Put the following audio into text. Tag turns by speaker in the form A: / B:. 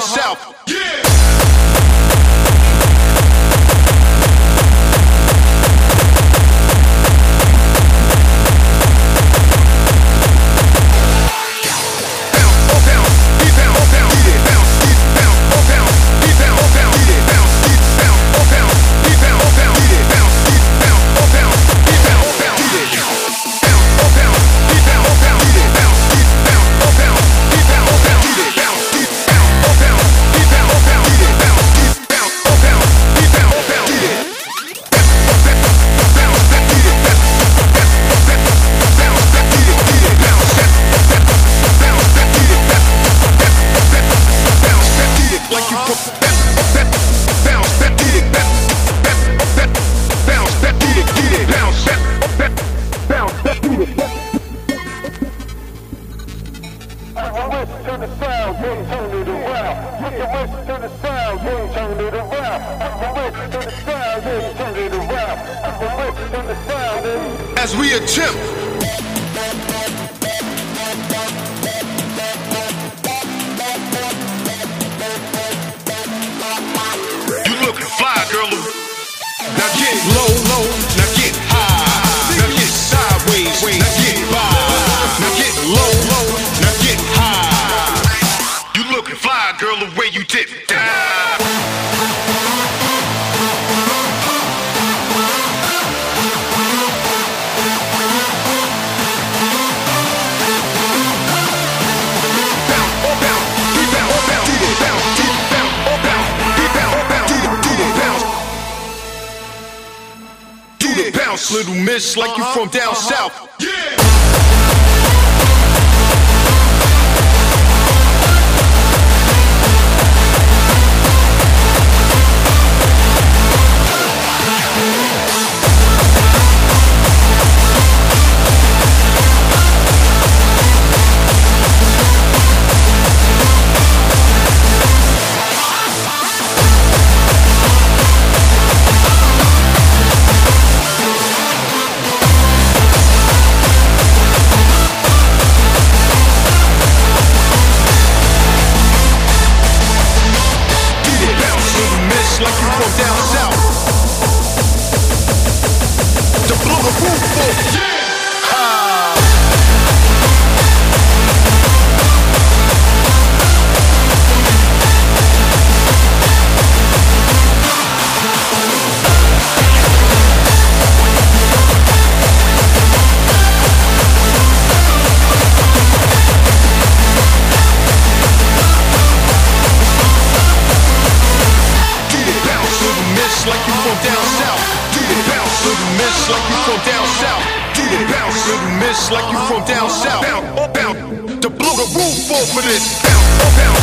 A: south. As we attempt you looking fly, girl. Now get low, low, now get high. Now get sideways, now get by. Now get low, low, now get high. You looking fly, girl, the way you dip down. Bounce, little miss, like you from down south. Like you from down south. To blow the roof off. Like you from down south. Do the bounce, little miss. Like you from down south. Do the bounce, little miss. Like you from down south. Bounce, bounce, to blow the roof off of this. Bounce, bounce.